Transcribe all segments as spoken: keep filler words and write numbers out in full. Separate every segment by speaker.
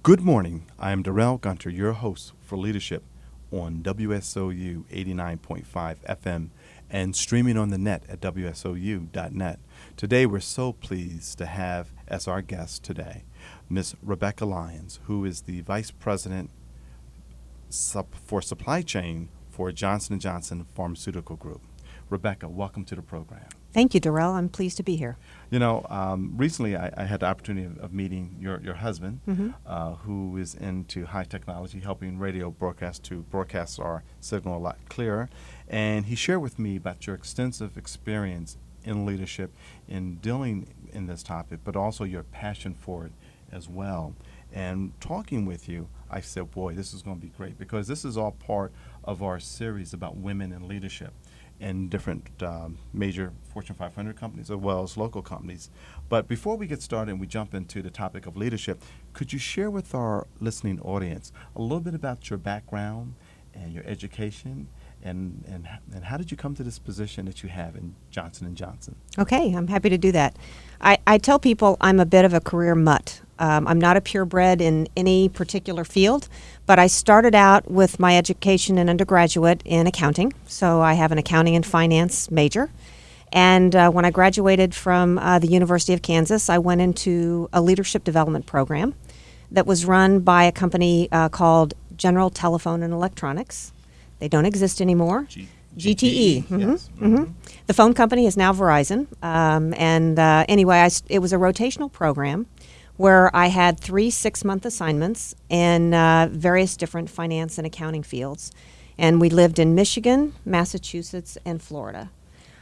Speaker 1: Good morning. I am Darrell Gunter, your host for Leadership on W S O U eighty-nine point five F M and streaming on the net at W S O U dot net. Today, we're so pleased to have as our guest today Miss Rebecca Lyons, who is the Vice President sup- for Supply Chain for Johnson and Johnson Pharmaceutical Group. Rebecca, welcome to the program.
Speaker 2: Thank you, Darrell. I'm pleased to be here.
Speaker 1: You know, um, recently I, I had the opportunity of, of meeting your, your husband,
Speaker 2: Mhm.
Speaker 1: uh, who is into high technology, helping radio broadcast to broadcast our signal a lot clearer. And he shared with me about your extensive experience in leadership, in dealing in this topic, but also your passion for it as well. And talking with you, I said, boy, this is going to be great, because this is all part of our series about women in leadership in different um, major Fortune five hundred companies as well as local companies. But before we get started and we jump into the topic of leadership, could you share with our listening audience a little bit about your background and your education, and, and, and how did you come to this position that you have in Johnson and Johnson?
Speaker 2: Okay, I'm happy to do that. I, I tell people I'm a bit of a career mutt. Um, I'm not a purebred in any particular field, but I started out with my education in undergraduate in accounting. So I have an accounting and finance major. And uh, when I graduated from uh, the University of Kansas, I went into a leadership development program that was run by a company uh, called General Telephone and Electronics. They don't exist anymore.
Speaker 1: G-
Speaker 2: G T E.
Speaker 1: G T E, yes.
Speaker 2: Mhm, mhm.
Speaker 1: Mhm.
Speaker 2: The phone company is now Verizon. Um, and uh, anyway, I s it was a rotational program where I had three six-month assignments in uh, various different finance and accounting fields. And we lived in Michigan, Massachusetts, and Florida.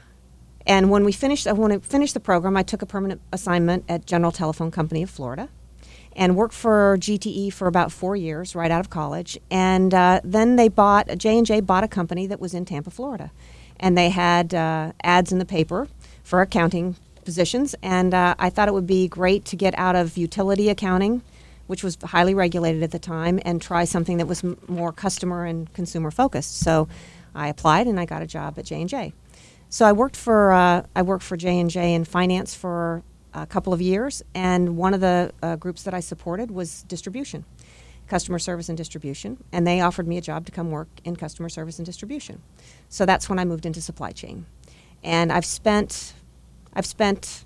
Speaker 2: And when we finished, uh, when I finished the program, I took a permanent assignment at General Telephone Company of Florida and worked for G T E for about four years right out of college. And uh, then they bought, J and J bought a company that was in Tampa, Florida. And they had uh, ads in the paper for accounting positions, and uh, I thought it would be great to get out of utility accounting, which was highly regulated at the time, and try something that was m more customer and consumer focused. So I applied, and I got a job at J and J. So I worked for uh, I worked for J and J in finance for a couple of years, and one of the uh, groups that I supported was distribution, customer service and distribution, and they offered me a job to come work in customer service and distribution. So that's when I moved into supply chain, and I've spent I've spent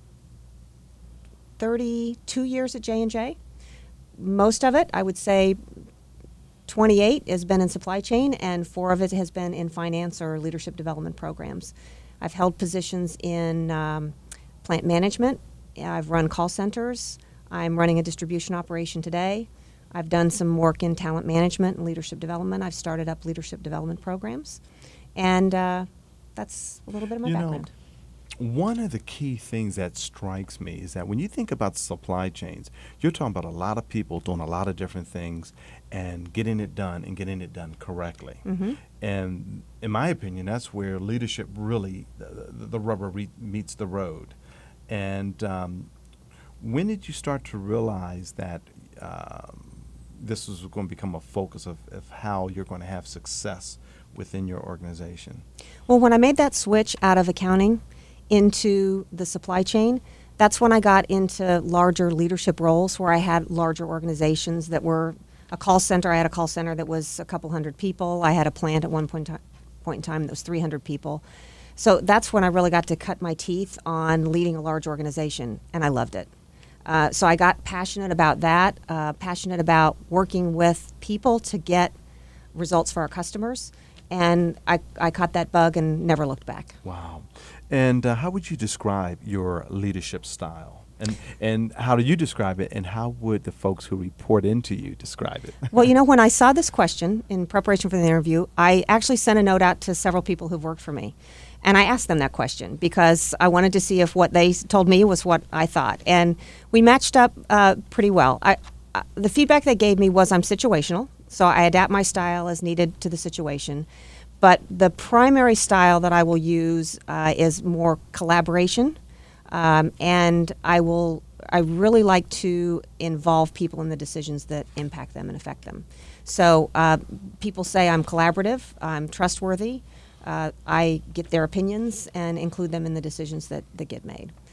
Speaker 2: thirty-two years at J and J. Most of it, I would say twenty-eight, has been in supply chain, and four of it has been in finance or leadership development programs. I've held positions in um, plant management. I've run call centers. I'm running a distribution operation today. I've done some work in talent management and leadership development. I've started up leadership development programs. And uh, that's a little bit of my
Speaker 1: You know,
Speaker 2: background.
Speaker 1: One of the key things that strikes me is that when you think about supply chains, you're talking about a lot of people doing a lot of different things and getting it done and getting it done correctly.
Speaker 2: Mm-hmm.
Speaker 1: And in my opinion, that's where leadership really, the, the rubber re- meets the road. And um, when did you start to realize that um, this was going to become a focus of, of how you're going to have success within your organization?
Speaker 2: Well, when I made that switch out of accounting into the supply chain, that's when I got into larger leadership roles where I had larger organizations that were a call center. I had a call center that was a couple hundred people. I had a plant at one point, point in time that was three hundred people. So that's when I really got to cut my teeth on leading a large organization, and I loved it. Uh, so I got passionate about that, uh, passionate about working with people to get results for our customers, and I, I caught that bug and never looked back.
Speaker 1: Wow. And uh, how would you describe your leadership style? And and how do you describe it, and how would the folks who report into you describe it?
Speaker 2: Well, you know, when I saw this question in preparation for the interview, I actually sent a note out to several people who've worked for me. And I asked them that question because I wanted to see if what they s- told me was what I thought. And we matched up uh, pretty well. I, uh, the feedback they gave me was I'm situational, so I adapt my style as needed to the situation. But the primary style that I will use uh, is more collaboration, um, and I will. I really like to involve people in the decisions that impact them and affect them. So uh, people say I'm collaborative, I'm trustworthy. Uh, I get their opinions and include them in the decisions that, that get made.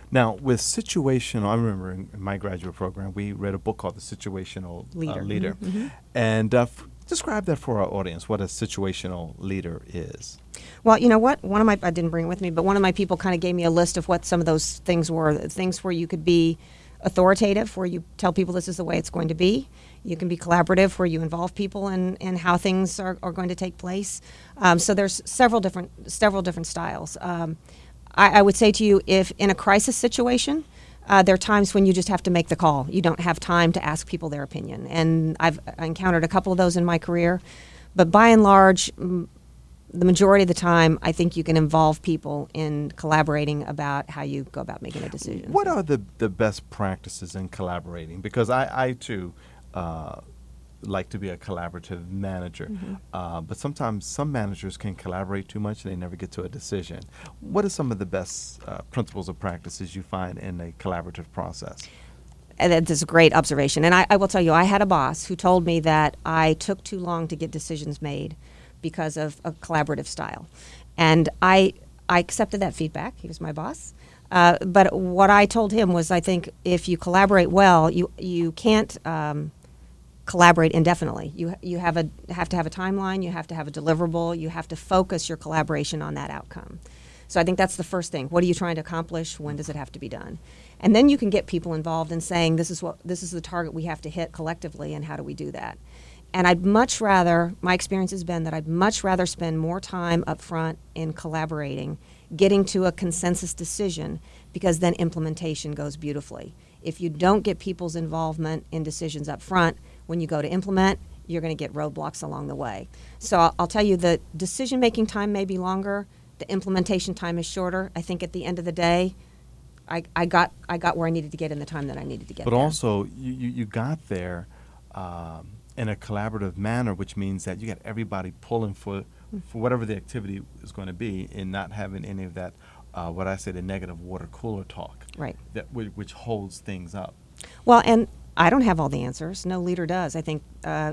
Speaker 1: Now, with situational, I remember in, in my graduate program, we read a book called The Situational
Speaker 2: Leader.
Speaker 1: Uh, Leader.
Speaker 2: Mm-hmm.
Speaker 1: And uh, f- describe that for our audience, what a situational leader is.
Speaker 2: Well, you know what? One of my, I didn't bring it with me, but one of my people kind of gave me a list of what some of those things were. Things where you could be authoritative, where you tell people this is the way it's going to be. You can be collaborative, where you involve people in, in how things are, are going to take place. Um, so there's several different several different styles. Um, I, I would say to you, if in a crisis situation, uh, there are times when you just have to make the call. You don't have time to ask people their opinion. And I've encountered a couple of those in my career. But by and large, m- the majority of the time, I think you can involve people in collaborating about how you go about making a decision.
Speaker 1: What are the, the best practices in collaborating? Because I, I too, uh, like to be a collaborative manager.
Speaker 2: Mm-hmm.
Speaker 1: Uh, but sometimes some managers can collaborate too much and they never get to a decision. What are some of the best uh, principles or practices you find in a collaborative process?
Speaker 2: And that's a great observation. And I, I will tell you, I had a boss who told me that I took too long to get decisions made because of a collaborative style. And I, I accepted that feedback. He was my boss. Uh, but what I told him was, I think if you collaborate well, you, you can't um, collaborate indefinitely. You you have a have to have a timeline. You have to have a deliverable. You have to focus your collaboration on that outcome. So I think that's the first thing. What are you trying to accomplish? When does it have to be done? And then you can get people involved in saying, this is what this is the target we have to hit collectively, and how do we do that? And I'd much rather, my experience has been that I'd much rather spend more time up front in collaborating, getting to a consensus decision, because then implementation goes beautifully. If you don't get people's involvement in decisions up front, when you go to implement, you're going to get roadblocks along the way. So I'll, I'll tell you, the decision-making time may be longer, the implementation time is shorter. I think at the end of the day, I, I got I got where I needed to get in the time that I needed to get
Speaker 1: But
Speaker 2: there.
Speaker 1: also, you, you, you got there um, in a collaborative manner, which means that you got everybody pulling for, for whatever the activity is going to be, and not having any of that, uh, what I say, the negative water cooler talk.
Speaker 2: Right.
Speaker 1: That w- which holds things up.
Speaker 2: Well, and I don't have all the answers. No leader does. I think uh,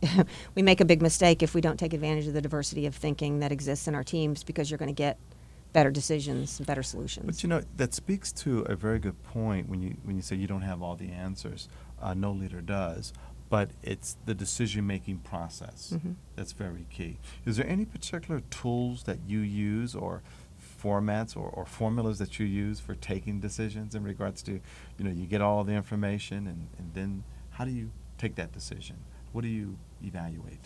Speaker 2: we make a big mistake if we don't take advantage of the diversity of thinking that exists in our teams, because you're going to get better decisions, better solutions.
Speaker 1: But you know, that speaks to a very good point when you when you say you don't have all the answers. Uh, no leader does. But it's the decision-making process
Speaker 2: Mhm.
Speaker 1: that's very key. Is there any particular tools that you use, or formats or, or formulas that you use for taking decisions in regards to, you know, you get all the information, and, and then how do you take that decision? What do you evaluate?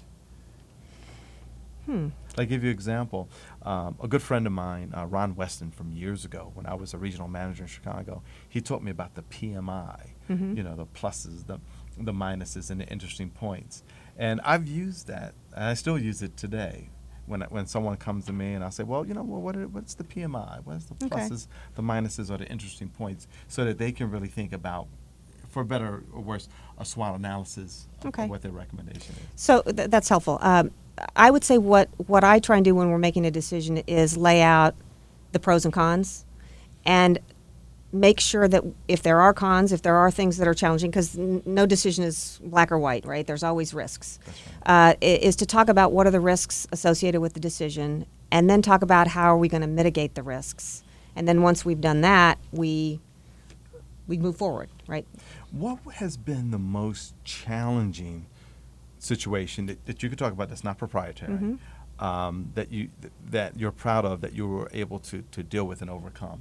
Speaker 2: Hmm.
Speaker 1: I'll give you an example. Um, a good friend of mine, uh, Ron Weston, from years ago when I was a regional manager in Chicago, he taught me about the P M I,
Speaker 2: Mhm.
Speaker 1: you know, the pluses, the, the minuses, and the interesting points. And I've used that, and I still use it today. When when someone comes to me and I say, well, you know, well, what are, what's the P M I? What's the
Speaker 2: Okay.
Speaker 1: pluses, the minuses, or the interesting points, so that they can really think about, for better or worse, a SWOT analysis of,
Speaker 2: Okay.
Speaker 1: of what their recommendation is.
Speaker 2: So th- that's helpful. Um, I would say what, what I try and do when we're making a decision is lay out the pros and cons, and make sure that if there are cons, if there are things that are challenging, because n- no decision is black or white, right? There's always risks.
Speaker 1: That's right.
Speaker 2: Uh, i- is to talk about what are the risks associated with the decision, and then talk about how are we going to mitigate the risks. And then once we've done that, we we move forward, right?
Speaker 1: What has been the most challenging situation that, that you could talk about that's not proprietary,
Speaker 2: Mhm.
Speaker 1: um, that you th- that you're proud of, that you were able to, to deal with and overcome?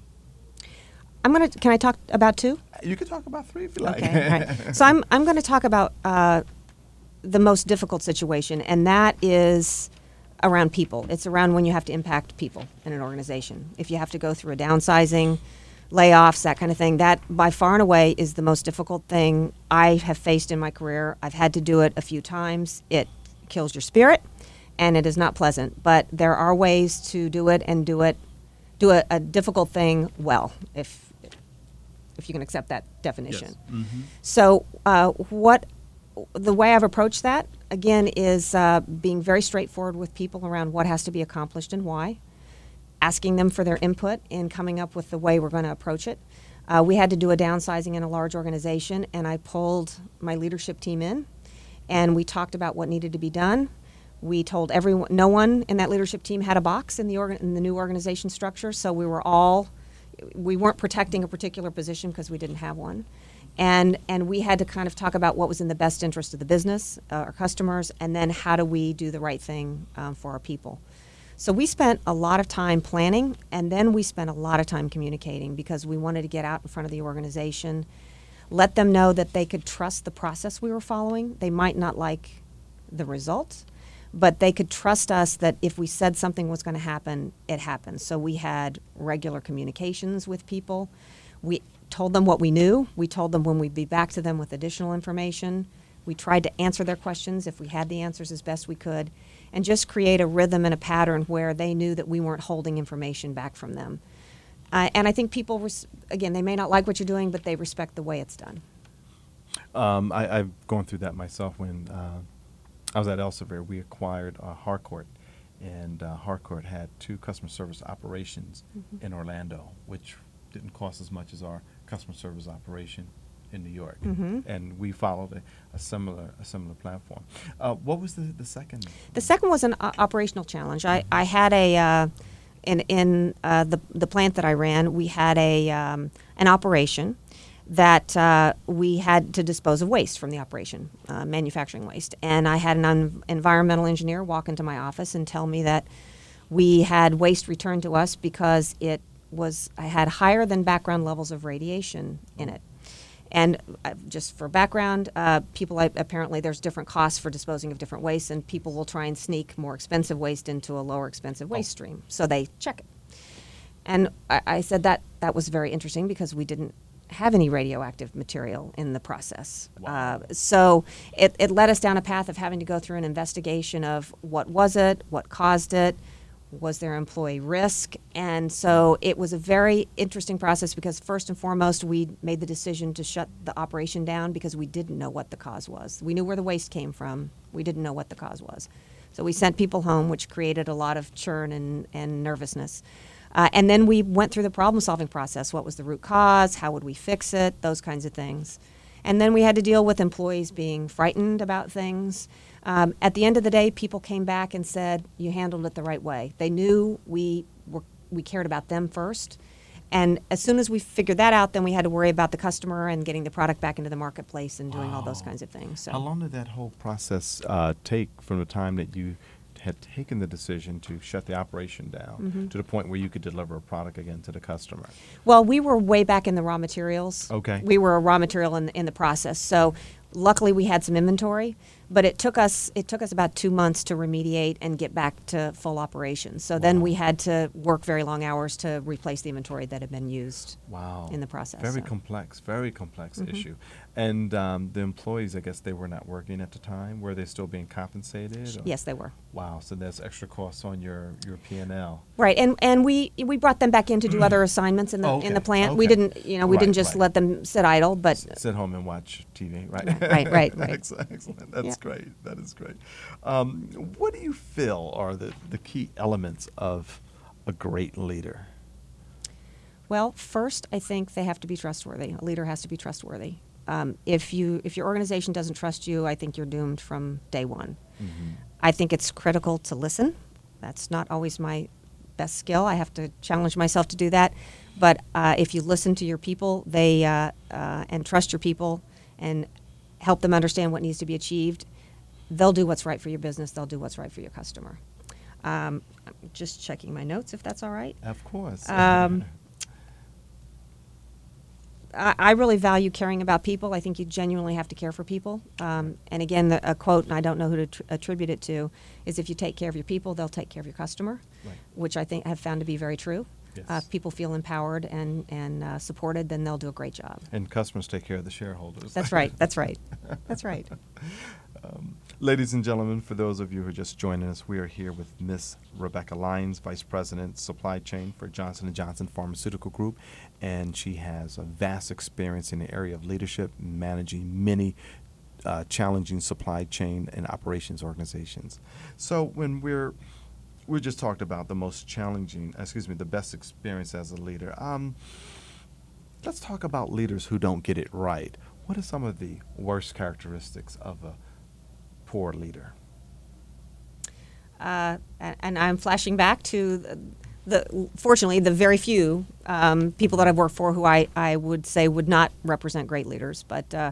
Speaker 2: I'm gonna. Can I talk about two?
Speaker 1: You could talk about three if you like.
Speaker 2: Okay. All right. So I'm I'm going to talk about uh, the most difficult situation, and that is around people. It's around when you have to impact people in an organization. If you have to go through a downsizing, layoffs, that kind of thing, that by far and away is the most difficult thing I have faced in my career. I've had to do it a few times. It kills your spirit, and it is not pleasant. But there are ways to do it, and do it, do a, a difficult thing well, if if you can accept that definition.
Speaker 1: Mm-hmm.
Speaker 2: So uh, what the way I've approached that, again, is uh, being very straightforward with people around what has to be accomplished and why, asking them for their input in coming up with the way we're going to approach it. Uh, we had to do a downsizing in a large organization, and I pulled my leadership team in, and we talked about what needed to be done. We told everyone, no one in that leadership team had a box in the organ, in the new organization structure, so we were all we weren't protecting a particular position because we didn't have one. And, and we had to kind of talk about what was in the best interest of the business, uh, our customers, and then how do we do the right thing um, for our people. So we spent a lot of time planning, and then we spent a lot of time communicating because we wanted to get out in front of the organization, let them know that they could trust the process we were following. They might not like the results, but they could trust us that if we said something was going to happen, it happened. So we had regular communications with people. We told them what we knew. We told them when we'd be back to them with additional information. We tried to answer their questions if we had the answers as best we could, and just create a rhythm and a pattern where they knew that we weren't holding information back from them. Uh, and I think people, res- again, they may not like what you're doing, but they respect the way it's done.
Speaker 1: Um, I, I've gone through that myself when uh, I was at Elsevier. We acquired uh, Harcourt, and uh, Harcourt had two customer service operations mm-hmm. in Orlando, which didn't cost as much as our customer service operation in New York,
Speaker 2: mm-hmm.
Speaker 1: and we followed a, a similar a similar platform. Uh, what was the, the second?
Speaker 2: The second was an uh, operational challenge. I, I had a uh, in in uh, the the plant that I ran, we had a um, an operation that uh, we had to dispose of waste from the operation, uh, manufacturing waste, and I had an un- environmental engineer walk into my office and tell me that we had waste returned to us because it was I had higher than background levels of radiation in it. And uh, just for background, uh, people I, apparently there's different costs for disposing of different wastes, and people will try and sneak more expensive waste into a lower expensive waste
Speaker 1: Oh.
Speaker 2: stream. So they check it. And I, I said that that was very interesting because we didn't have any radioactive material in the process.
Speaker 1: Wow.
Speaker 2: Uh, so it, it led us down a path of having to go through an investigation of what was it, what caused it, was there employee risk? And so it was a very interesting process because first and foremost, we made the decision to shut the operation down because we didn't know what the cause was. We knew where the waste came from. We didn't know what the cause was. So we sent people home, which created a lot of churn and, and nervousness. Uh, and then we went through the problem-solving process. What was the root cause? How would we fix it? Those kinds of things. And then we had to deal with employees being frightened about things. Um, at the end of the day, people came back and said, you handled it the right way. They knew we were we cared about them first. And as soon as we figured that out, then we had to worry about the customer and getting the product back into the marketplace and doing
Speaker 1: Wow.
Speaker 2: all those kinds of things. So.
Speaker 1: How long did that whole process uh, take from the time that you had taken the decision to shut the operation down
Speaker 2: Mm-hmm.
Speaker 1: to the point where you could deliver a product again to the customer?
Speaker 2: Well, we were way back in the raw materials.
Speaker 1: Okay.
Speaker 2: We were a raw material in, in the process. So luckily we had some inventory, but it took us it took us about two months to remediate and get back to full operation. So then
Speaker 1: Wow.
Speaker 2: we had to work very long hours to replace the inventory that had been used
Speaker 1: Wow.
Speaker 2: in the process.
Speaker 1: Very
Speaker 2: so.
Speaker 1: complex, very complex
Speaker 2: Mhm.
Speaker 1: issue. And um, the employees, I guess they were not working at the time. Were they still being compensated? or-
Speaker 2: Yes, they were.
Speaker 1: Wow. So there's extra costs on your, your P and L.
Speaker 2: Right, and and we we brought them back in to do other assignments in the
Speaker 1: Oh,
Speaker 2: in the
Speaker 1: okay,
Speaker 2: plant. We
Speaker 1: okay.
Speaker 2: didn't, you know, we
Speaker 1: Right,
Speaker 2: didn't just
Speaker 1: right.
Speaker 2: let them sit idle, but
Speaker 1: S- sit home and watch T V, right?
Speaker 2: Right, right, right, right.
Speaker 1: Excellent. excellent. That's
Speaker 2: Yeah.
Speaker 1: great. That is great. Um, what do you feel are the, the key elements of a great leader?
Speaker 2: well, first, I think they have to be trustworthy. A leader has to be trustworthy. Um, if you if your organization doesn't trust you, I think you're doomed from day one.
Speaker 1: Mm-hmm.
Speaker 2: I think it's critical to listen. That's not always my best skill. I have to challenge myself to do that. But uh, if you listen to your people, they uh, uh, and trust your people, and help them understand what needs to be achieved, they'll do what's right for your business. They'll do what's right for your customer. Um, I'm just checking my notes, if that's all right.
Speaker 1: Of course.
Speaker 2: Um, I, I really value caring about people. I think you genuinely have to care for people. Um, and again, the, a quote, and I don't know who to tr- attribute it to, is if you take care of your people, they'll take care of your customer,
Speaker 1: Right.
Speaker 2: which I think have found to be very true.
Speaker 1: Yes.
Speaker 2: Uh, if people feel empowered and, and uh, supported, then they'll do a great job.
Speaker 1: And customers take care of the shareholders.
Speaker 2: That's right. That's right. That's right.
Speaker 1: Um, ladies and gentlemen, for those of you who are just joining us, we are here with Miss Rebecca Lyons, Vice President, Supply Chain for Johnson and Johnson Pharmaceutical Group, and she has a vast experience in the area of leadership, managing many uh, challenging supply chain and operations organizations. So when we're we just talked about the most challenging, excuse me, the best experience as a leader. Um, let's talk about leaders who don't get it right. What are some of the worst characteristics of a poor leader?
Speaker 2: Uh, a- and I'm flashing back to the, the fortunately the very few um, people that I've worked for who I, I would say would not represent great leaders, but uh,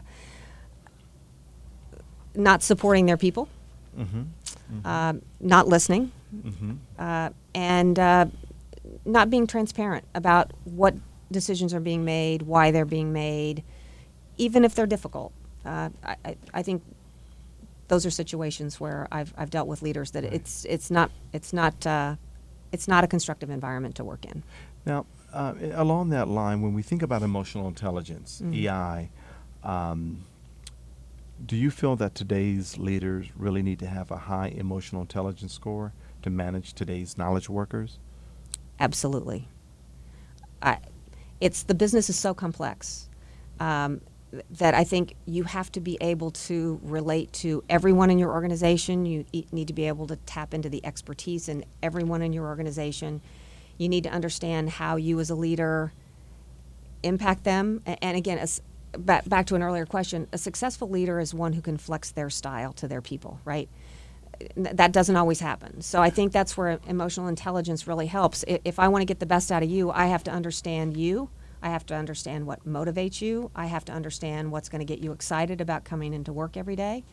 Speaker 2: not supporting their people,
Speaker 1: Mm-hmm. Mm-hmm.
Speaker 2: uh, not listening,
Speaker 1: Mm-hmm.
Speaker 2: uh, and uh, not being transparent about what decisions are being made, why they're being made, even if they're difficult. Uh, I, I- I think those are situations where I've, I've dealt with leaders that
Speaker 1: Right.
Speaker 2: it's it's not it's not uh, it's not a constructive environment to work in.
Speaker 1: Now, uh, i- along that line, when we think about emotional intelligence,
Speaker 2: Mhm.
Speaker 1: E I, um, do you feel that today's leaders really need to have a high emotional intelligence score to manage today's knowledge workers?
Speaker 2: Absolutely. I, it's the business is so complex um, th- that I think you have to be able to relate to everyone in your organization. You e- need to be able to tap into the expertise in everyone in your organization. You need to understand how you as a leader impact them. A- And again, as, back, back to an earlier question, a successful leader is one who can flex their style to their people, right? N- That doesn't always happen. So I think that's where emotional intelligence really helps. I- If I want to get the best out of you, I have to understand you. I have to understand what motivates you. I have to understand what's going to get you excited about coming into work every day.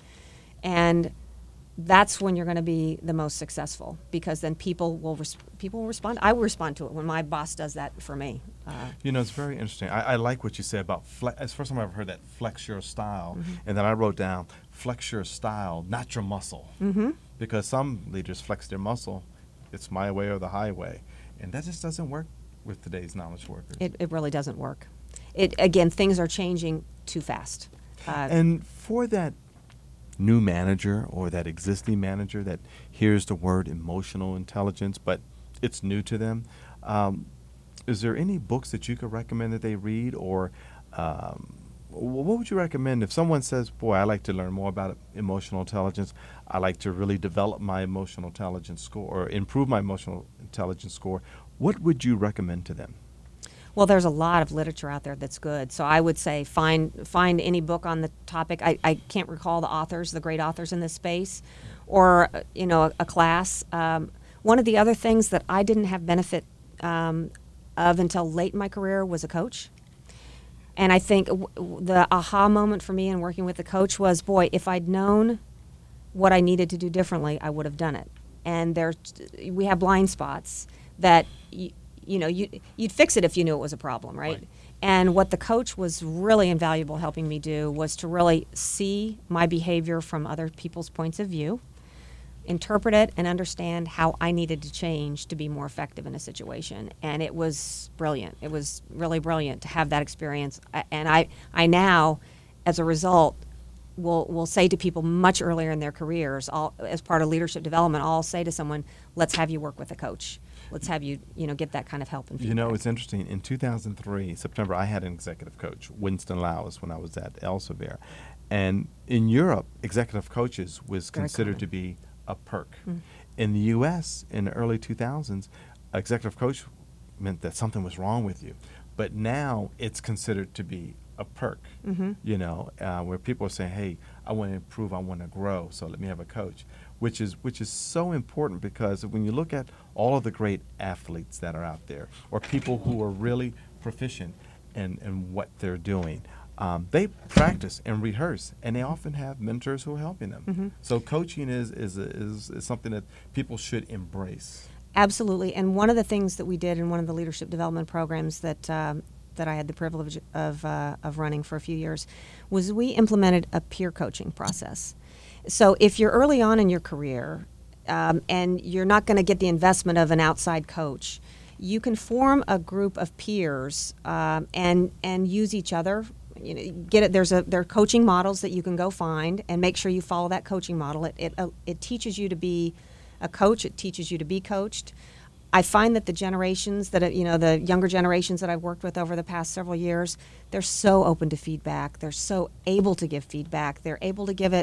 Speaker 2: And that's when you're going to be the most successful, because then people will res- people will respond. I will respond to it when my boss does that for me. Uh,
Speaker 1: You know, it's very interesting. I, I like what you said about flex. It's the first time I've ever heard that flex your style.
Speaker 2: Mm-hmm.
Speaker 1: And then I wrote down flex your style, not your muscle.
Speaker 2: mhm.
Speaker 1: Because some leaders flex their muscle. It's my way or the highway. And that just doesn't work with today's knowledge workers.
Speaker 2: It, it really doesn't work. It again, things are changing too fast. Uh,
Speaker 1: And for that new manager or that existing manager that hears the word emotional intelligence, but it's new to them, um, is there any books that you could recommend that they read? Or um, wh- what would you recommend if someone says, boy, I like to learn more about emotional intelligence. I like to really develop my emotional intelligence score or improve my emotional intelligence score. What would you recommend to them?
Speaker 2: Well, there's a lot of literature out there that's good. So I would say find find any book on the topic. I, I can't recall the authors, the great authors in this space, or uh, you know a, a class. Um, one of the other things that I didn't have benefit um, of until late in my career was a coach. And I think w- w- the aha moment for me in working with the coach was, boy, if I'd known what I needed to do differently, I would have done it. And there, we have blind spots that you, you know you you'd fix it if you knew it was a problem, right?
Speaker 1: Right.
Speaker 2: And what the coach was really invaluable helping me do was to really see my behavior from other people's points of view, interpret it, and understand how I needed to change to be more effective in a situation. And it was brilliant. It was really brilliant to have that experience. A- And I, I now, as a result, will will say to people much earlier in their careers, I'll, as part of leadership development, I'll say to someone, let's have you work with a coach. Let's have you, you know, get that kind of help and feedback.
Speaker 1: You know, it's interesting. In two thousand three, September, I had an executive coach, Winston Lowes, when I was at Elsevier. And in Europe, executive coaches was
Speaker 2: Very
Speaker 1: considered
Speaker 2: common.
Speaker 1: to be a perk.
Speaker 2: Mm.
Speaker 1: In the U S, in the early two thousands, executive coach meant that something was wrong with you. But now it's considered to be a perk,
Speaker 2: Mhm.
Speaker 1: you know, uh, where people are saying, hey, I want to improve, I want to grow, so let me have a coach, which is which is so important, because when you look at all of the great athletes that are out there, or people who are really proficient in, in what they're doing, um, they practice and rehearse, and they often have mentors who are helping them.
Speaker 2: Mhm.
Speaker 1: So coaching is is, is is something that people should embrace.
Speaker 2: Absolutely. And one of the things that we did in one of the leadership development programs that um, that I had the privilege of uh, of running for a few years was we implemented a peer coaching process. So if you're early on in your career um, and you're not going to get the investment of an outside coach, you can form a group of peers um, and and use each other. You know, get it. There's a there are coaching models that you can go find and make sure you follow that coaching model. It it uh, it teaches you to be a coach. It teaches you to be coached. I find that the generations that, you know, the younger generations that I've worked with over the past several years, they're so open to feedback. They're so able to give feedback. They're able to give it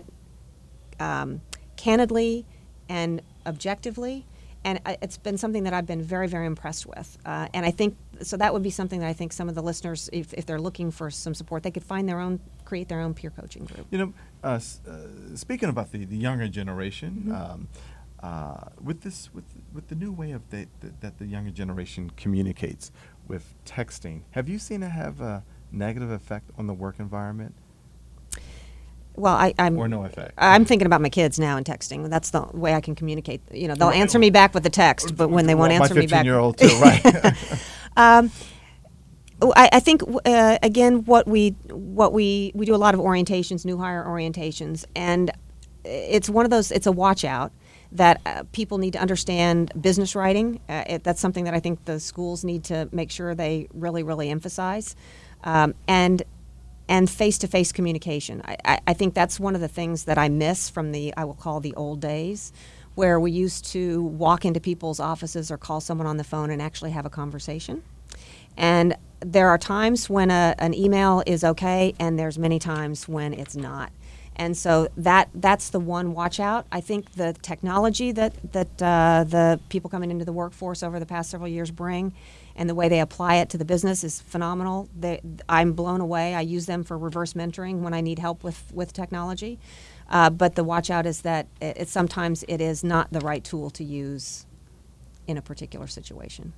Speaker 2: um, candidly and objectively. And I- it's been something that I've been very, very impressed with. Uh, and I think, so that would be something that I think some of the listeners, if, if they're looking for some support, they could find their own, create their own peer coaching group.
Speaker 1: You know, uh, s- uh, speaking about the, the younger generation,
Speaker 2: Mhm.
Speaker 1: um, uh, with this with with the new way of the, the, that the younger generation communicates with texting, have you seen it have a negative effect on the work environment?
Speaker 2: Well, I, I'm
Speaker 1: Or no effect?
Speaker 2: I'm thinking about my kids now and texting. That's the way I can communicate. You know, they'll
Speaker 1: Right.
Speaker 2: answer me back with a text, but when they won't
Speaker 1: Well,
Speaker 2: answer me back,
Speaker 1: my fifteen-year-old too, right?
Speaker 2: um, I, I think uh, again, what we what we we do a lot of orientations, new hire orientations, and it's one of those. It's a watch out that uh, people need to understand business writing. Uh, it, that's something that I think the schools need to make sure they really, really emphasize, um, and and face-to-face communication. I, I, I think that's one of the things that I miss from the I will call the old days, where we used to walk into people's offices or call someone on the phone and actually have a conversation. And there are times when a, an email is okay, and there's many times when it's not. And so that that's the one watch out. I think the technology that that uh, the people coming into the workforce over the past several years bring, and the way they apply it to the business is phenomenal. They, I'm blown away. I use them for reverse mentoring when I need help with with technology. Uh, but the watch out is that it, it sometimes it is not the right tool to use in a particular situation.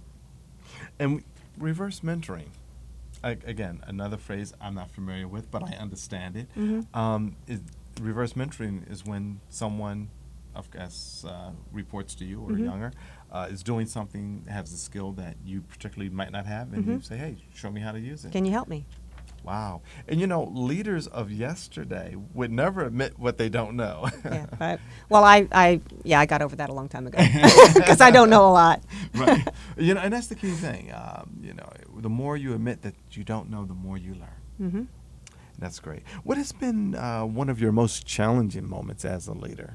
Speaker 1: And reverse mentoring, I, again, another phrase I'm not familiar with, but I understand it.
Speaker 2: Mm-hmm.
Speaker 1: Um, is, reverse mentoring is when someone, of course, uh, reports to you or
Speaker 2: Mm-hmm.
Speaker 1: younger, uh, is doing something, has a skill that you particularly might not have, and
Speaker 2: Mm-hmm.
Speaker 1: you say, hey, show me how to use it.
Speaker 2: Can you help me?
Speaker 1: Wow. And you know, leaders of yesterday would never admit what they don't know.
Speaker 2: Yeah. I, well, I, I yeah I got over that a long time ago because I don't know a lot.
Speaker 1: Right. You know, and that's the key thing. Um, you know, the more you admit that you don't know, the more you learn.
Speaker 2: Mm-hmm.
Speaker 1: That's great. What has been uh, one of your most challenging moments as a leader?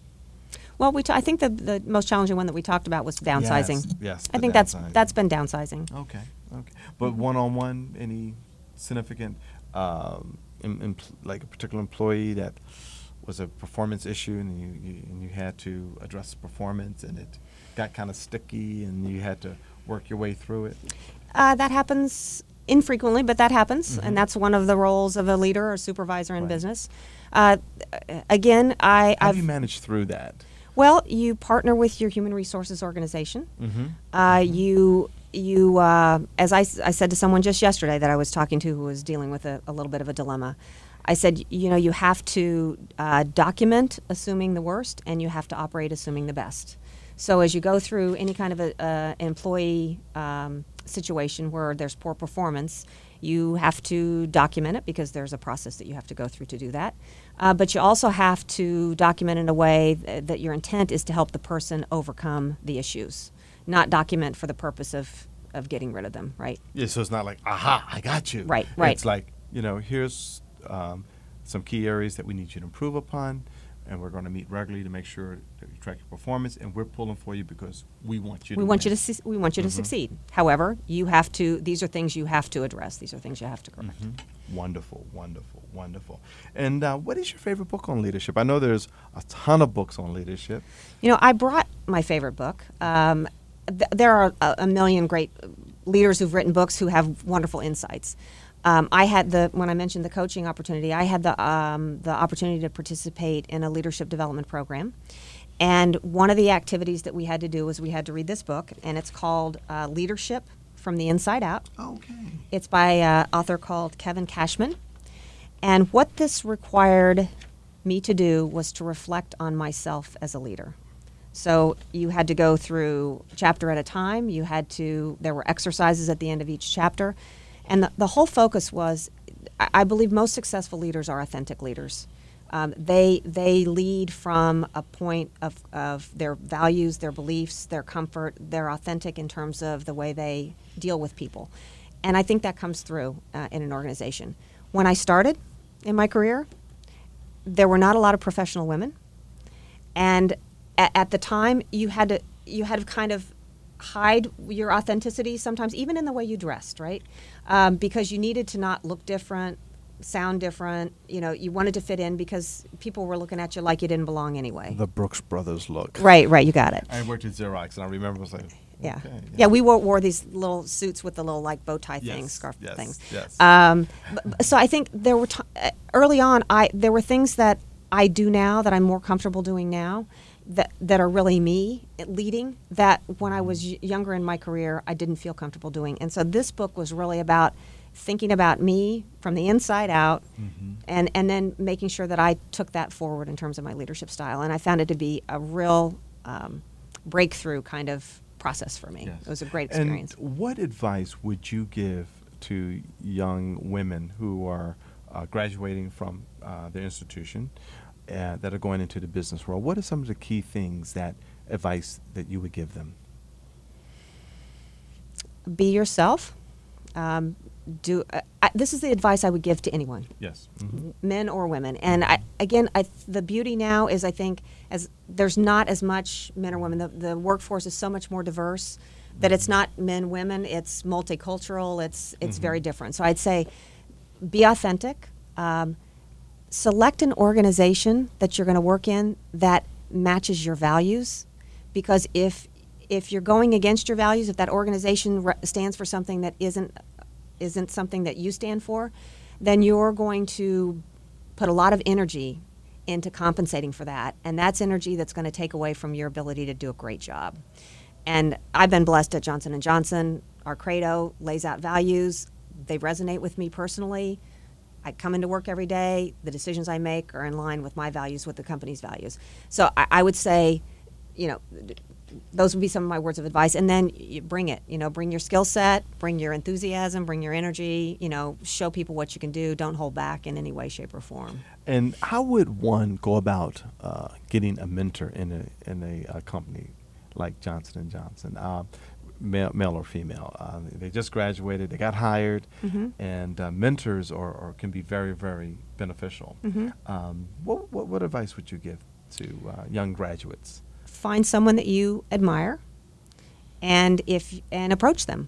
Speaker 2: Well, we t- I think the the most challenging one that we talked about was downsizing.
Speaker 1: Yes, yes,
Speaker 2: I
Speaker 1: the
Speaker 2: think that's
Speaker 1: downsizing.
Speaker 2: that's been downsizing.
Speaker 1: Okay, okay. But one-on-one, any significant, um, in, in, like a particular employee that was a performance issue, and you, you and you had to address the performance, and it got kind of sticky, and you had to work your way through it.
Speaker 2: Uh, that happens infrequently, but that happens,
Speaker 1: Mhm.
Speaker 2: and that's one of the roles of a leader or supervisor in
Speaker 1: Right.
Speaker 2: business. Uh, again, I
Speaker 1: How
Speaker 2: I've,
Speaker 1: do you manage through that?
Speaker 2: well, you partner with your human resources organization.
Speaker 1: Mm-hmm.
Speaker 2: Uh, you you uh, as I, s- I said to someone just yesterday that I was talking to who was dealing with a, a little bit of a dilemma. I said, you know, you have to uh, document assuming the worst, and you have to operate assuming the best. So as you go through any kind of a uh, employee um, situation where there's poor performance, you have to document it because there's a process that you have to go through to do that. Uh, but you also have to document in a way th- that your intent is to help the person overcome the issues, not document for the purpose of, of getting rid of them, right?
Speaker 1: Yeah, so it's not like, aha, I got you.
Speaker 2: Right, right.
Speaker 1: It's like, you know, here's um, some key areas that we need you to improve upon, and we're going to meet regularly to make sure that you track your performance, and we're pulling for you because we want you
Speaker 2: We
Speaker 1: to
Speaker 2: want you
Speaker 1: win.
Speaker 2: to su- we want you to
Speaker 1: Mhm.
Speaker 2: succeed. However, you have to. These are things you have to address. These are things you have to correct.
Speaker 1: Mhm. Wonderful, wonderful, wonderful. And uh, what is your favorite book on leadership? I know there's a ton of books on leadership.
Speaker 2: You know, I brought my favorite book. Um, th- there are a, a million great leaders who've written books who have wonderful insights. Um, I had the when I mentioned the coaching opportunity, I had the um, the opportunity to participate in a leadership development program, and one of the activities that we had to do was we had to read this book, and it's called uh, Leadership from the Inside Out.
Speaker 1: Okay.
Speaker 2: It's by an author called Kevin Cashman. And what this required me to do was to reflect on myself as a leader. So you had to go through chapter at a time. You had to, there were exercises at the end of each chapter. And the, the whole focus was, I, I believe most successful leaders are authentic leaders. Um, they they lead from a point of, of their values, their beliefs, their comfort. They're authentic in terms of the way they deal with people. And I think that comes through uh, in an organization. When I started in my career, there were not a lot of professional women. And at, at the time, you had to you had to kind of hide your authenticity sometimes, even in the way you dressed, right? Um, because you needed to not look different, sound different. You know, you wanted to fit in because people were looking at you like you didn't belong anyway.
Speaker 1: The Brooks Brothers look.
Speaker 2: Right, right, you got it.
Speaker 1: I worked at Xerox, and I remember I was like,
Speaker 2: Yeah.
Speaker 1: okay,
Speaker 2: yeah, we wore, wore these little suits with the little like bow tie
Speaker 1: Yes,
Speaker 2: things, scarf
Speaker 1: yes,
Speaker 2: things.
Speaker 1: yes.
Speaker 2: Um, b- b- so I think there were t- uh, early on. I there were things that I do now that I'm more comfortable doing now that that are really me leading, that when I was y- younger in my career, I didn't feel comfortable doing. And so this book was really about thinking about me from the inside out,
Speaker 1: Mm-hmm.
Speaker 2: and, and then making sure that I took that forward in terms of my leadership style. And I found it to be a real um, breakthrough kind of process for me.
Speaker 1: Yes.
Speaker 2: It was a great experience.
Speaker 1: And what advice would you give to young women who are uh, graduating from uh, their institution uh, that are going into the business world? What are some of the key things, that advice that you would give them?
Speaker 2: Be yourself. Um, do uh, I, this is the advice I would give to anyone,
Speaker 1: Yes. Mm-hmm.
Speaker 2: men or women. And I, again, I, the beauty now is, I think, as there's not as much men or women. The, the workforce is so much more diverse that it's not men, women. It's multicultural. It's it's
Speaker 1: Mhm.
Speaker 2: very different. So I'd say, be authentic. Um, select an organization that you're going to work in that matches your values, because if if you're going against your values, if that organization re- stands for something that isn't isn't something that you stand for, then you're going to put a lot of energy into compensating for that, and that's energy that's going to take away from your ability to do a great job. And I've been blessed at Johnson and Johnson. Our credo lays out values. They resonate with me personally. I come into work every day. The decisions I make are in line with my values, with the company's values. So I, I would say, you know, those would be some of my words of advice. And then you bring it, you know, bring your skill set, bring your enthusiasm, bring your energy, you know, show people what you can do. Don't hold back in any way, shape, or form.
Speaker 1: And how would one go about uh, getting a mentor in a in a, uh company like Johnson and Johnson, uh, male, male or female? Uh, they just graduated, they got hired,
Speaker 2: Mm-hmm.
Speaker 1: and uh, mentors or, or can be very, very beneficial.
Speaker 2: Mm-hmm.
Speaker 1: Um, what, what what advice would you give to uh, young graduates?
Speaker 2: Find someone that you admire, and if and approach them.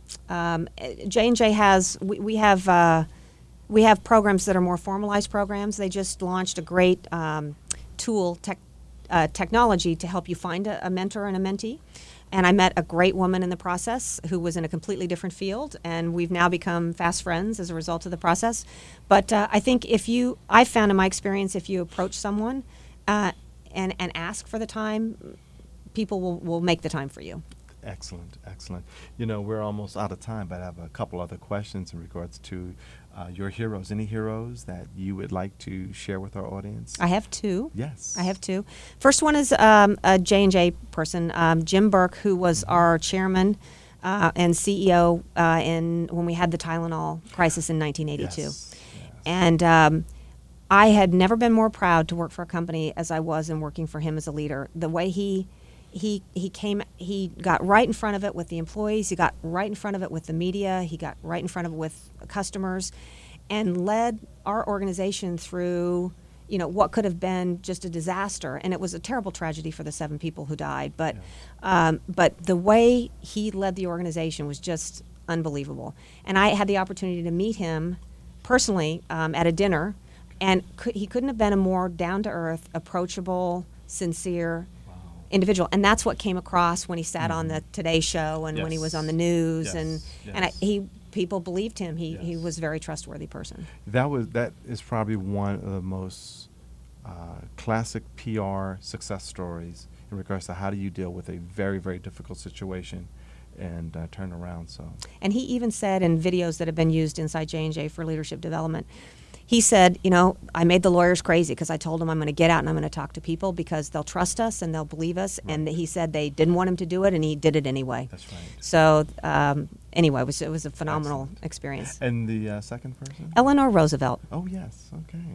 Speaker 2: Um, J and J has we, we have uh, we have programs that are more formalized programs. They just launched a great um, tool tech, uh, technology to help you find a, a mentor and a mentee. And I met a great woman in the process who was in a completely different field, and we've now become fast friends as a result of the process. But uh, I think if you, I found in my experience, if you approach someone uh, and and ask for the time, people will, will make the time for you.
Speaker 1: Excellent, excellent. You know, we're almost out of time, but I have a couple other questions in regards to uh, your heroes. Any heroes that you would like to share with our audience?
Speaker 2: I have two.
Speaker 1: Yes.
Speaker 2: I have two. First one is um, a J and J person, um, Jim Burke, who was our chairman uh, and C E O uh, in when we had the Tylenol crisis in nineteen eighty-two.
Speaker 1: Yes. Yes.
Speaker 2: And um, I had never been more proud to work for a company as I was in working for him as a leader. The way he he he came, he got right in front of it with the employees. He got right in front of it with the media. He got right in front of it with customers, and led our organization through, you know, what could have been just a disaster. And it was a terrible tragedy for the seven people who died. But
Speaker 1: Yeah.
Speaker 2: um, but the way he led the organization was just unbelievable. And I had the opportunity to meet him personally um, at a dinner, and could, he couldn't have been a more down-to-earth, approachable, sincere
Speaker 1: Wow.
Speaker 2: individual. And that's what came across when he sat on
Speaker 1: Mhm.
Speaker 2: the Today Show and when he was
Speaker 1: Yes.
Speaker 2: on the news.
Speaker 1: Yes.
Speaker 2: And and I,
Speaker 1: Yes.
Speaker 2: he people believed him. He he
Speaker 1: Yes.
Speaker 2: was a very trustworthy person.
Speaker 1: That was that is probably one of the most uh, classic P R success stories in regards to how do you deal with a very, very difficult situation and uh, turn around. So
Speaker 2: And he even said in videos that have been used inside J and J for leadership development, he said, you know, I made the lawyers crazy because I told them I'm going to get out and I'm going to talk to people because they'll trust us and they'll believe us. And
Speaker 1: Right.
Speaker 2: he said they didn't want him to do it, and he did it anyway.
Speaker 1: that's right.
Speaker 2: So um, anyway, it was, it was a phenomenal
Speaker 1: Excellent.
Speaker 2: experience.
Speaker 1: And the uh, second person?
Speaker 2: Eleanor Roosevelt,
Speaker 1: Oh yes. Okay.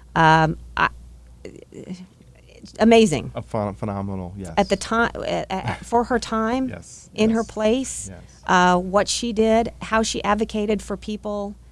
Speaker 2: um, I, amazing.
Speaker 1: A phen- phenomenal. Yes.
Speaker 2: At the time, uh, uh, for her time,
Speaker 1: Yes.
Speaker 2: in her
Speaker 1: yes,
Speaker 2: place,
Speaker 1: Yes.
Speaker 2: uh, what she did, how she advocated for people